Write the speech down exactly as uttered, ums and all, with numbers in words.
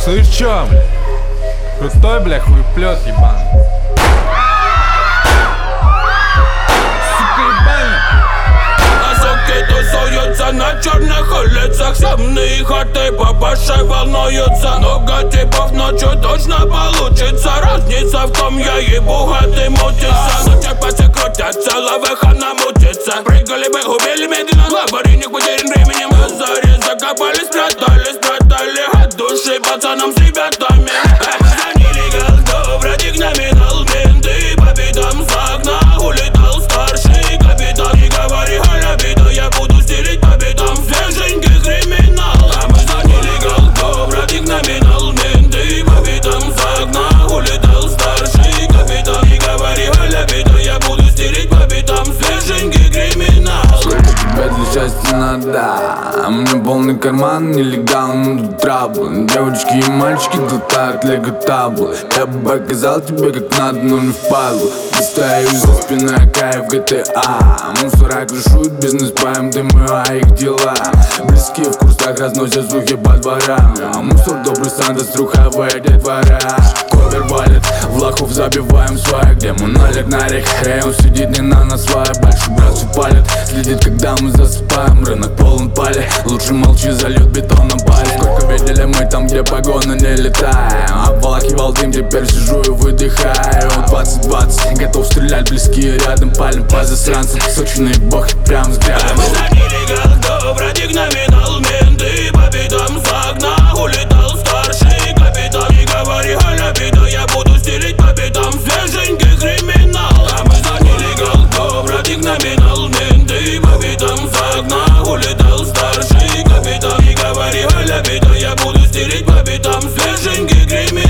Слышь, чё, бля? Крутой, бля, хуеплет ебаный. Сука, ебаный. А тусуются на черных улицах. Темные хаты папашей волнуются. Много типов ночью точно получится. Разница в том, я ебу, а ты мутится. Но чапасы крутятся, лавеха намутится. Прыгали бы, убили медленно. Лабаринник потерян временем. На заре закопались, спрятали, спрятали от души пацанам с ребятами. Звонили голдов, ради номинал. Менты по бедам с окна. Улетал старший капитан. Не говори халя беда, я буду стелить по бедам. Свеженький криминал. А мы звонили голдов, ради номинал. Менты по бедам с окна. Улетал старший капитан. Не говори халя беда, я буду стелить по бедам. Свеженький криминал. Тебя для счастья надо, а мне полный карман нелегал, ну тут траблы. Девочки и мальчики глотают лего-таблы. Я бы показал тебе как надо, но не впадло. Стою за спиной, кайф джи ти эй. Мусора крышуют бизнес по эм дэ эм, а их дела близкие в курсах разносят слухи по дворам. А мусор добрый Санта, струховые детвора. Ковер валит, в лохов забиваем своих. Где монолит на реке, эй, он сидит не на нас свай. Большой брат все палит, следит, когда мы засыпаем. Рынок полон пали, лучше молчи, зальет бетоном пали. Сколько видели мы там, где погоны не летаем. Обволакивал дым, теперь сижу и выдыхаю. Двадцать двадцать, готов стрелять, близкие рядом. Палим по засранцам, сочные бог прям взглядом. А мы звонили голдов, ради номинал. Менты по бедам с окна. Улетал старший капитан. Не говори халя беда, я буду стелить по бедам. Свеженький криминал. А мы звонили голдов, ради номинал. Менты по бедам с окна. Улетал старший капитан. Не говори халя беда, я буду стелить по бедам. Свеженький криминал.